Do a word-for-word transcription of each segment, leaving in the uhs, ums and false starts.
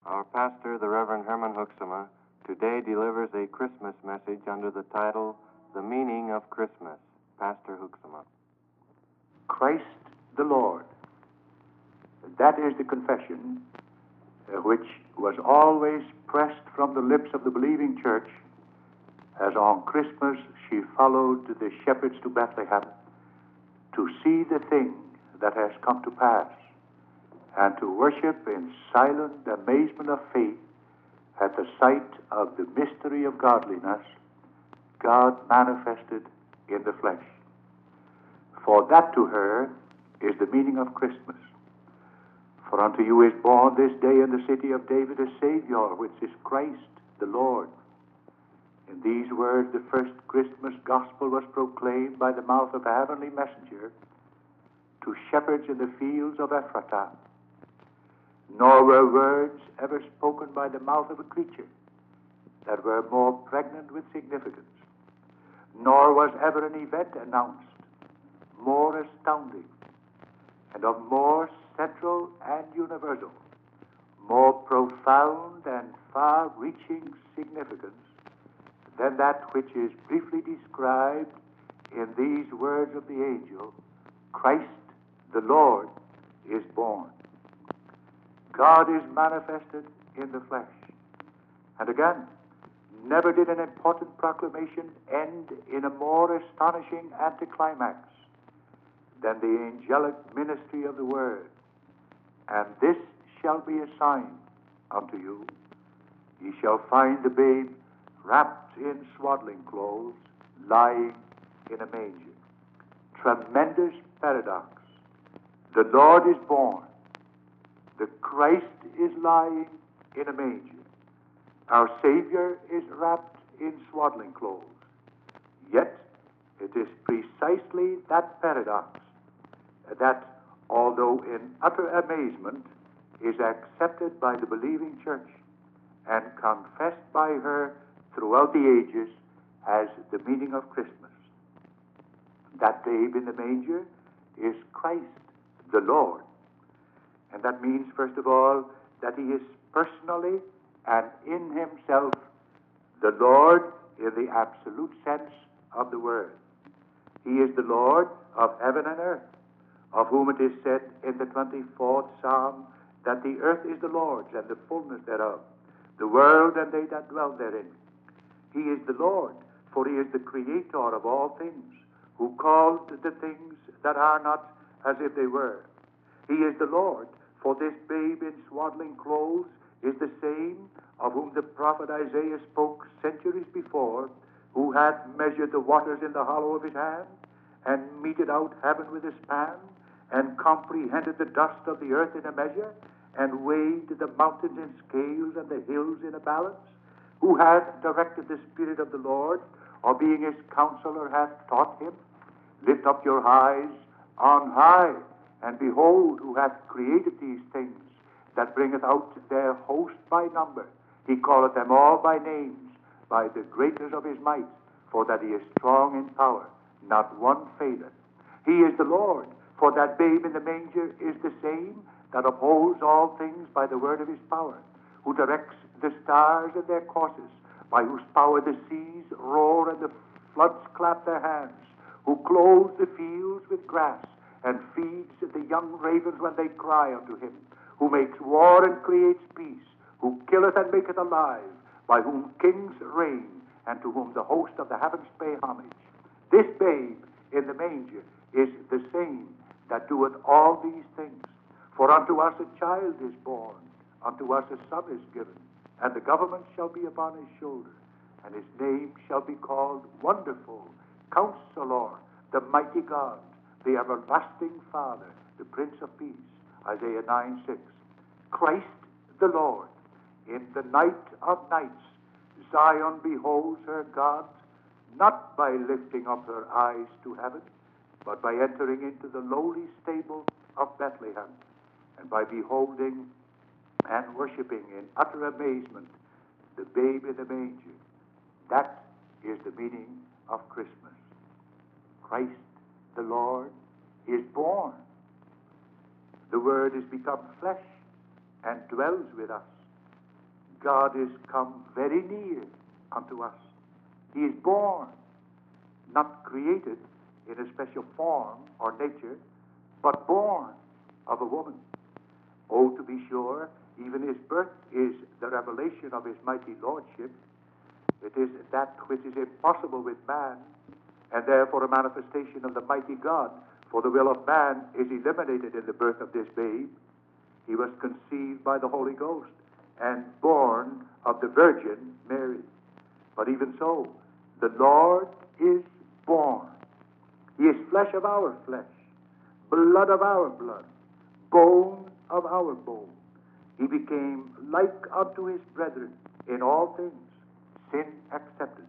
Our pastor, the Reverend Herman Hoeksema, today delivers a Christmas message under the title, The Meaning of Christmas. Pastor Hoeksema. Christ the Lord. That is the confession uh, which was always pressed from the lips of the believing church as on Christmas she followed the shepherds to Bethlehem to see the thing that has come to pass and to worship in silent amazement of faith at the sight of the mystery of godliness, God manifested in the flesh. For that to her is the meaning of Christmas. For unto you is born this day in the city of David a Savior, which is Christ the Lord. In these words the first Christmas gospel was proclaimed by the mouth of a heavenly messenger to shepherds in the fields of Ephratah. Nor were words ever spoken by the mouth of a creature that were more pregnant with significance. Nor was ever an event announced more astounding and of more central and universal, more profound and far-reaching significance than that which is briefly described in these words of the angel, Christ the Lord is born. God is manifested in the flesh. And again, never did an important proclamation end in a more astonishing anticlimax than the angelic ministry of the Word. And this shall be a sign unto you. Ye shall find the babe wrapped in swaddling clothes, lying in a manger. Tremendous paradox. The Lord is born. The Christ is lying in a manger. Our Savior is wrapped in swaddling clothes. Yet, it is precisely that paradox that, although in utter amazement, is accepted by the believing church and confessed by her throughout the ages as the meaning of Christmas. That babe in the manger is Christ the Lord. And that means, first of all, that he is personally and in himself the Lord in the absolute sense of the word. He is the Lord of heaven and earth, of whom it is said in the twenty-fourth Psalm that the earth is the Lord's and the fullness thereof, the world and they that dwell therein. He is the Lord, for he is the creator of all things, who called the things that are not as if they were. He is the Lord, for this babe in swaddling clothes is the same of whom the prophet Isaiah spoke centuries before, who had measured the waters in the hollow of his hand, and meted out heaven with a span, and comprehended the dust of the earth in a measure, and weighed the mountains in scales and the hills in a balance, who hath directed the Spirit of the Lord, or being his counselor hath taught him. Lift up your eyes on high, and behold, who hath created these things, that bringeth out their host by number. He calleth them all by names, by the greatness of his might, for that he is strong in power, not one faileth. He is the Lord, for that babe in the manger is the same that upholds all things by the word of his power, who directs the stars in their courses, by whose power the seas roar and the floods clap their hands, who clothes the fields with grass, and feeds the young ravens when they cry unto him, who makes war and creates peace, who killeth and maketh alive, by whom kings reign, and to whom the host of the heavens pay homage. This babe in the manger is the same that doeth all these things. For unto us a child is born, unto us a son is given, and the government shall be upon his shoulder, and his name shall be called Wonderful, Counselor, the Mighty God, the Everlasting Father, the Prince of Peace. Isaiah nine six. Christ the Lord. In the night of nights, Zion beholds her God, not by lifting up her eyes to heaven, but by entering into the lowly stable of Bethlehem, and by beholding and worshiping in utter amazement the babe in the manger. That is the meaning of Christmas. Christ the Lord is born. The Word is become flesh and dwells with us. God is come very near unto us. He is born, not created in a special form or nature, but born of a woman. Oh, to be sure, even his birth is the revelation of his mighty lordship. It is that which is impossible with man, and therefore a manifestation of the mighty God. For the will of man is eliminated in the birth of this babe. He was conceived by the Holy Ghost and born of the Virgin Mary. But even so, the Lord is born. He is flesh of our flesh, blood of our blood, bone of our bone. He became like unto his brethren in all things, sin accepted.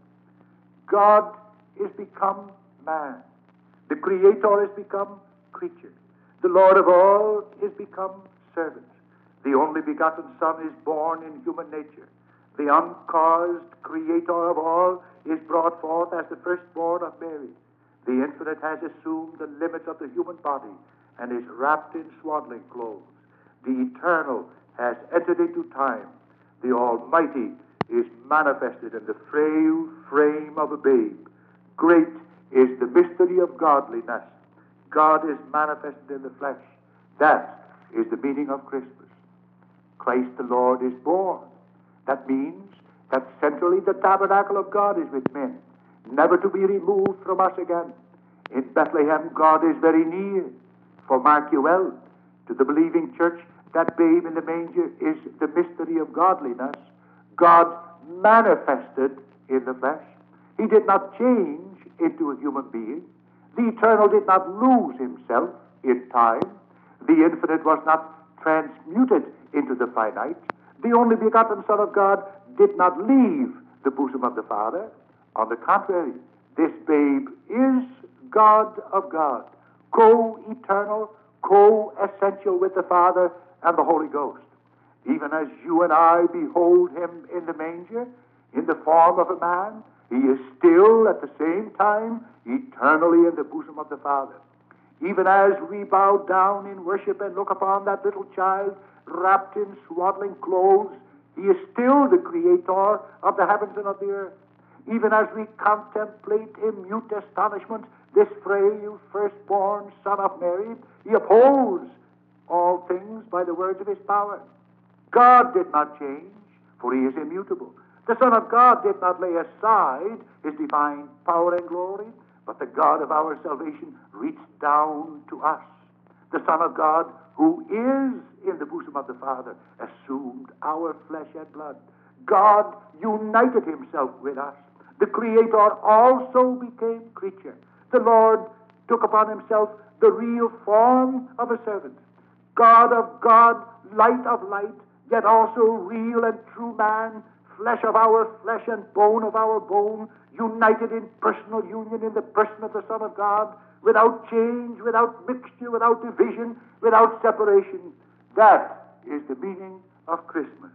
God is become man. The Creator is become creature. The Lord of all is become servant. The only begotten Son is born in human nature. The uncaused Creator of all is brought forth as the firstborn of Mary. The Infinite has assumed the limits of the human body and is wrapped in swaddling clothes. The Eternal has entered into time. The Almighty is manifested in the frail frame of a babe. Great is the mystery of godliness. God is manifested in the flesh. That is the meaning of Christmas. Christ the Lord is born. That means that centrally the tabernacle of God is with men, never to be removed from us again. In Bethlehem, God is very near. For mark you well, to the believing church, that babe in the manger is the mystery of godliness. God manifested in the flesh. He did not change into a human being. The Eternal did not lose himself in time. The Infinite was not transmuted into the finite. The only begotten Son of God did not leave the bosom of the Father. On the contrary, this babe is God of God, co-eternal, co-essential with the Father and the Holy Ghost. Even as you and I behold him in the manger, in the form of a man, he is still at the same time eternally in the bosom of the Father. Even as we bow down in worship and look upon that little child wrapped in swaddling clothes, he is still the Creator of the heavens and of the earth. Even as we contemplate in mute astonishment this frail firstborn Son of Mary, he upholds all things by the words of his power. God did not change, for he is immutable. The Son of God did not lay aside his divine power and glory, but the God of our salvation reached down to us. The Son of God, who is in the bosom of the Father, assumed our flesh and blood. God united himself with us. The Creator also became creature. The Lord took upon himself the real form of a servant. God of God, light of light, yet also real and true man, flesh of our flesh and bone of our bone, united in personal union in the person of the Son of God, without change, without mixture, without division, without separation. That is the meaning of Christmas.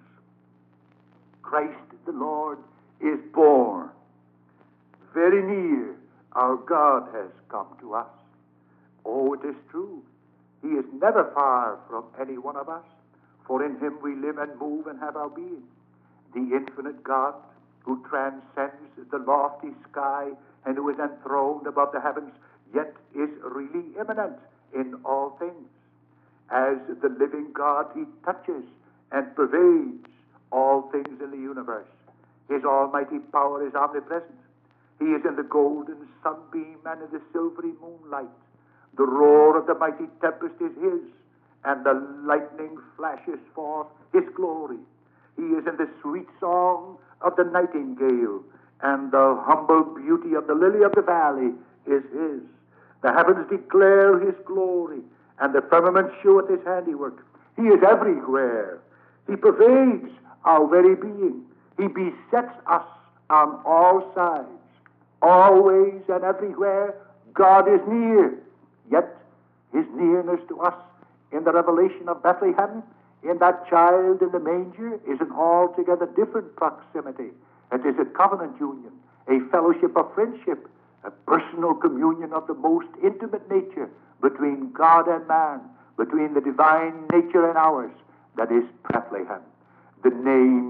Christ the Lord is born. Very near our God has come to us. Oh, it is true. He is never far from any one of us, for in him we live and move and have our being. The infinite God, who transcends the lofty sky and who is enthroned above the heavens, yet is really immanent in all things. As the living God, he touches and pervades all things in the universe. His almighty power is omnipresent. He is in the golden sunbeam and in the silvery moonlight. The roar of the mighty tempest is his, and the lightning flashes forth his glory. He is in the sweet song of the nightingale, and the humble beauty of the lily of the valley is his. The heavens declare his glory, and the firmament sheweth his handiwork. He is everywhere. He pervades our very being. He besets us on all sides. Always and everywhere, God is near. Yet his nearness to us in the revelation of Bethlehem, in that child in the manger, is an altogether different proximity. It is a covenant union, a fellowship of friendship, a personal communion of the most intimate nature between God and man, between the divine nature and ours. That is Bethlehem. The name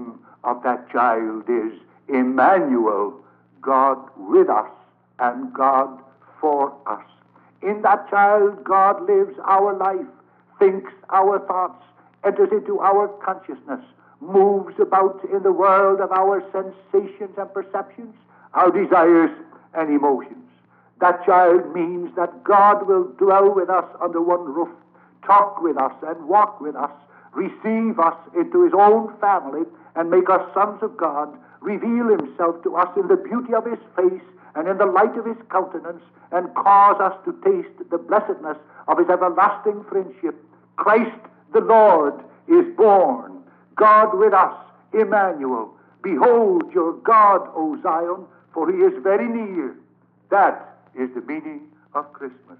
of that child is Emmanuel, God with us and God for us. In that child, God lives our life, thinks our thoughts, enters into our consciousness, moves about in the world of our sensations and perceptions, our desires and emotions. That child means that God will dwell with us under one roof, talk with us and walk with us, receive us into his own family and make us sons of God, reveal himself to us in the beauty of his face and in the light of his countenance, and cause us to taste the blessedness of his everlasting friendship. Christ the Lord is born, God with us, Emmanuel. Behold your God, O Zion, for he is very near. That is the meaning of Christmas.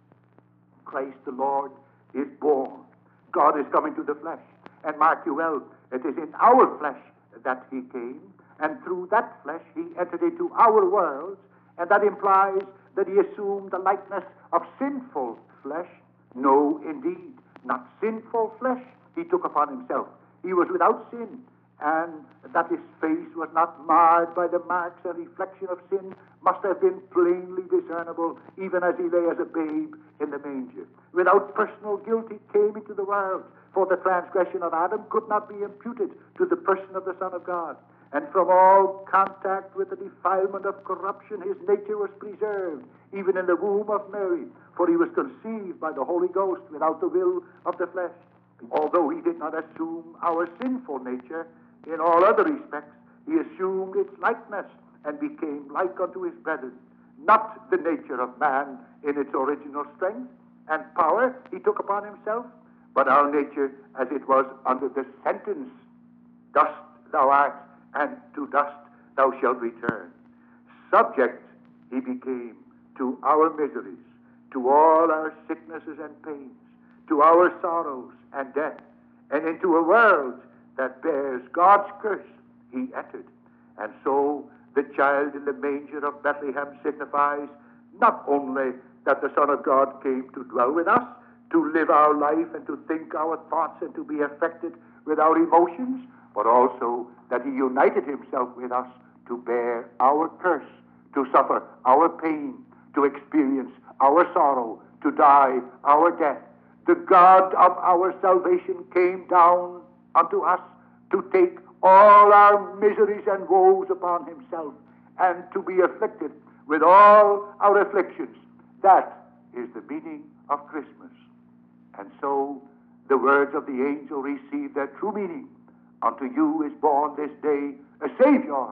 Christ the Lord is born. God is coming to the flesh. And mark you well, it is in our flesh that he came, and through that flesh he entered into our worlds, and that implies that he assumed the likeness of sinful flesh. No, indeed, not sinful flesh he took upon himself. He was without sin, and that his face was not marred by the marks and reflection of sin must have been plainly discernible, even as he lay as a babe in the manger. Without personal guilt he came into the world, for the transgression of Adam could not be imputed to the person of the Son of God. And from all contact with the defilement of corruption, his nature was preserved, even in the womb of Mary, for he was conceived by the Holy Ghost without the will of the flesh. Although he did not assume our sinful nature in all other respects, he assumed its likeness and became like unto his brethren. Not the nature of man in its original strength and power he took upon himself, but our nature as it was under the sentence, dust thou art, and to dust thou shalt return. Subject he became to our miseries, to all our sicknesses and pains, to our sorrows and death, and into a world that bears God's curse he entered. And so the child in the manger of Bethlehem signifies not only that the Son of God came to dwell with us, to live our life and to think our thoughts and to be affected with our emotions, but also that he united himself with us to bear our curse, to suffer our pain, to experience our sorrow, to die our death. The God of our salvation came down unto us to take all our miseries and woes upon himself and to be afflicted with all our afflictions. That is the meaning of Christmas. And so the words of the angel receive their true meaning. Unto you is born this day a Savior.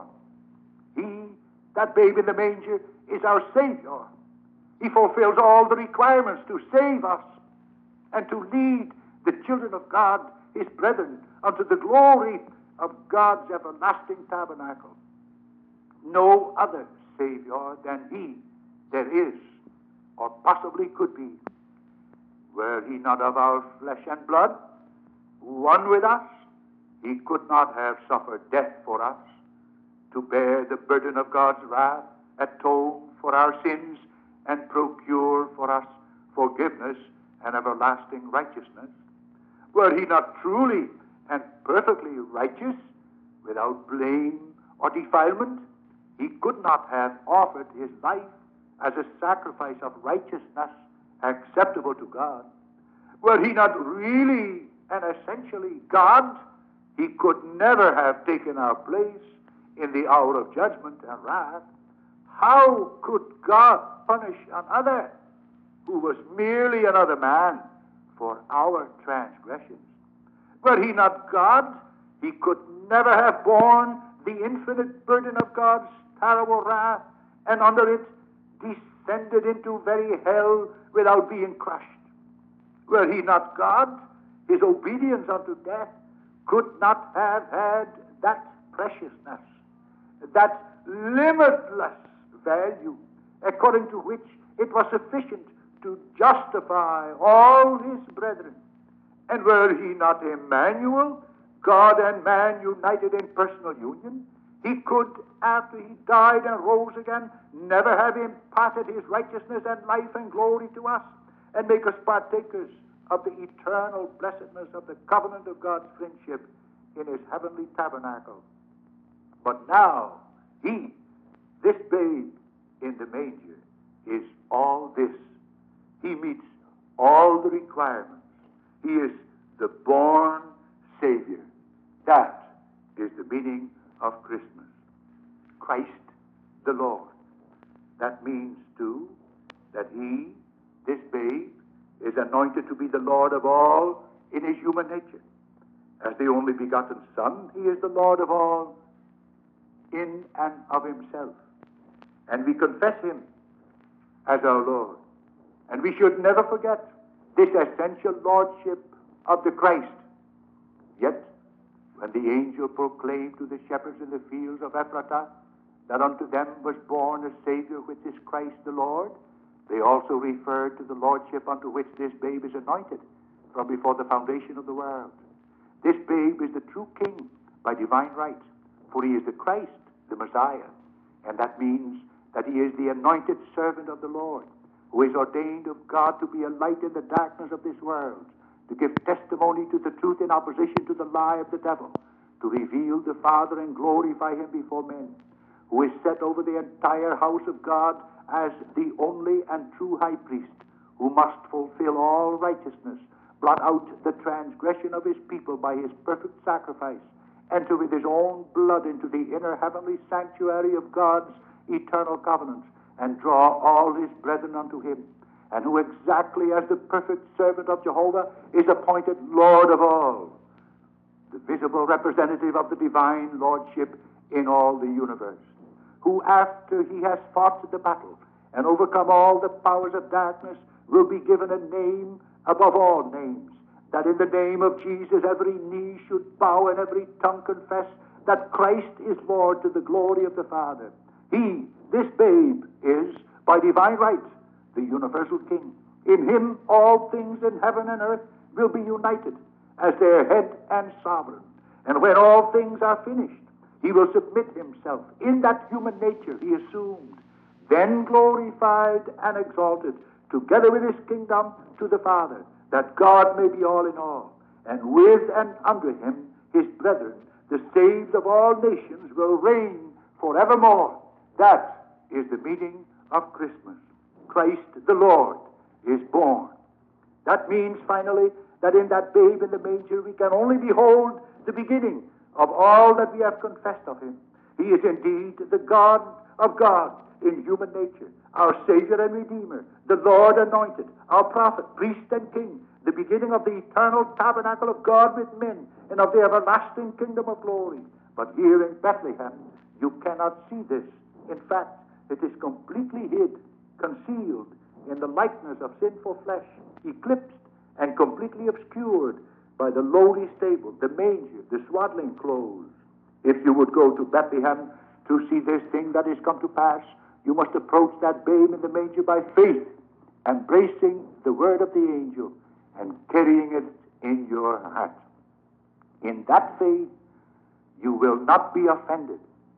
He, that babe in the manger, is our Savior. He fulfills all the requirements to save us and to lead the children of God, his brethren, unto the glory of God's everlasting tabernacle. No other Savior than he there is, or possibly could be. Were he not of our flesh and blood, one with us, he could not have suffered death for us, to bear the burden of God's wrath, atone for our sins, and procure for us forgiveness and everlasting righteousness. Were he not truly and perfectly righteous, without blame or defilement, he could not have offered his life as a sacrifice of righteousness acceptable to God. Were he not really and essentially God, he could never have taken our place in the hour of judgment and wrath. How could God punish another who was merely another man for our transgressions? Were he not God, he could never have borne the infinite burden of God's terrible wrath, and under it descended into very hell without being crushed. Were he not God, his obedience unto death could not have had that preciousness, that limitless value, according to which it was sufficient to justify all his brethren. And were he not Emmanuel, God and man united in personal union, he could, after he died and rose again, never have imparted his righteousness and life and glory to us, and make us partakers of the eternal blessedness of the covenant of God's friendship in his heavenly tabernacle. But now, he, this babe in the manger, is all this. He meets all the requirements. He is the born Savior. That is the meaning of Christmas. Christ the Lord. That means, too, that he, this babe, is anointed to be the Lord of all in his human nature. As the only begotten Son, he is the Lord of all in and of himself. And we confess him as our Lord. And we should never forget this essential lordship of the Christ. Yet, when the angel proclaimed to the shepherds in the fields of Ephratah that unto them was born a Savior, which is Christ the Lord, they also referred to the lordship unto which this babe is anointed from before the foundation of the world. This babe is the true king by divine right, for he is the Christ, the Messiah, and that means that he is the anointed servant of the Lord, who is ordained of God to be a light in the darkness of this world, to give testimony to the truth in opposition to the lie of the devil, to reveal the Father and glorify him before men, who is set over the entire house of God as the only and true high priest, who must fulfill all righteousness, blot out the transgression of his people by his perfect sacrifice, enter with his own blood into the inner heavenly sanctuary of God's eternal covenant, and draw all his brethren unto him, and who exactly as the perfect servant of Jehovah is appointed Lord of all, the visible representative of the divine lordship in all the universe, who after he has fought the battle and overcome all the powers of darkness will be given a name above all names, that in the name of Jesus every knee should bow and every tongue confess that Christ is Lord to the glory of the Father. He, this babe, is, by divine right, the universal King. In him all things in heaven and earth will be united as their head and sovereign. And when all things are finished, he will submit himself in that human nature he assumed, then glorified and exalted, together with his kingdom to the Father, that God may be all in all. And with and under him, his brethren, the saved of all nations, will reign forevermore. That is the meaning of Christmas. Christ the Lord is born. That means, finally, that in that babe in the manger we can only behold the beginning of all that we have confessed of him. He is indeed the God of God in human nature, our Savior and Redeemer, the Lord anointed, our prophet, priest, and king, the beginning of the eternal tabernacle of God with men and of the everlasting kingdom of glory. But here in Bethlehem, you cannot see this. In fact, it is completely hid, concealed in the likeness of sinful flesh, eclipsed and completely obscured by the lowly stable, the manger, the swaddling clothes. If you would go to Bethlehem to see this thing that is come to pass, you must approach that babe in the manger by faith, embracing the word of the angel and carrying it in your heart. In that faith, you will not be offended,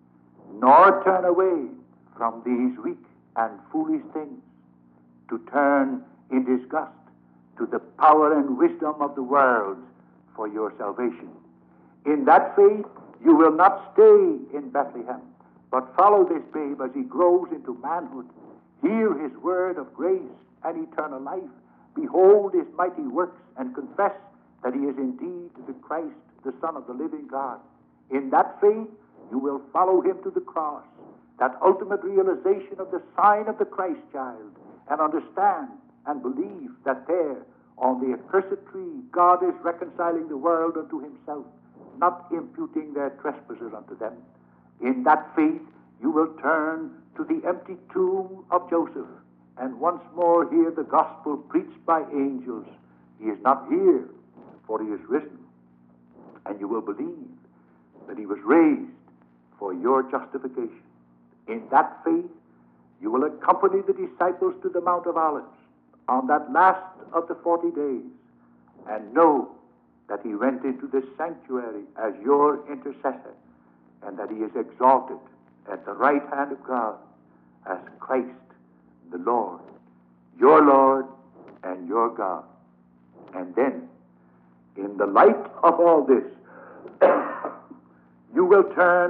nor turn away from these weak and foolish things, to turn in disgust to the power and wisdom of the world for your salvation. In that faith, you will not stay in Bethlehem, but follow this babe as he grows into manhood. Hear his word of grace and eternal life. Behold his mighty works and confess that he is indeed the Christ, the Son of the living God. In that faith, you will follow him to the cross, that ultimate realization of the sign of the Christ child, and understand and believe that there, on the accursed tree, God is reconciling the world unto himself, not imputing their trespasses unto them. In that faith, you will turn to the empty tomb of Joseph, and once more hear the gospel preached by angels. He is not here, for he is risen. And you will believe that he was raised for your justification. In that faith, you will accompany the disciples to the Mount of Olives on that last of the forty days, and know that he went into the sanctuary as your intercessor, and that he is exalted at the right hand of God as Christ the Lord, your Lord and your God. And then, in the light of all this, you will turn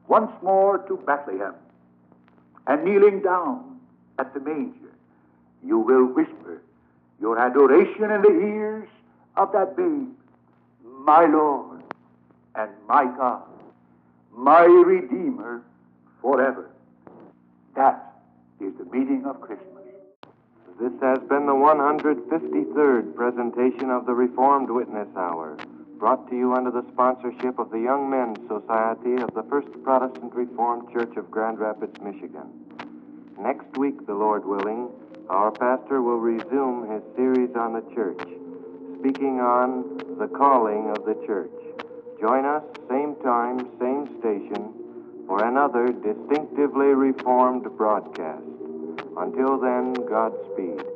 once more to Bethlehem, and kneeling down at the manger, you will whisper your adoration in the ears of that babe, my Lord and my God, my Redeemer forever. That is the meaning of Christmas. This has been the one hundred fifty-third presentation of the Reformed Witness Hour, brought to you under the sponsorship of the Young Men's Society of the First Protestant Reformed Church of Grand Rapids, Michigan. Next week, the Lord willing, our pastor will resume his series on the church, speaking on the calling of the church. Join us, same time, same station, for another distinctively Reformed broadcast. Until then, Godspeed.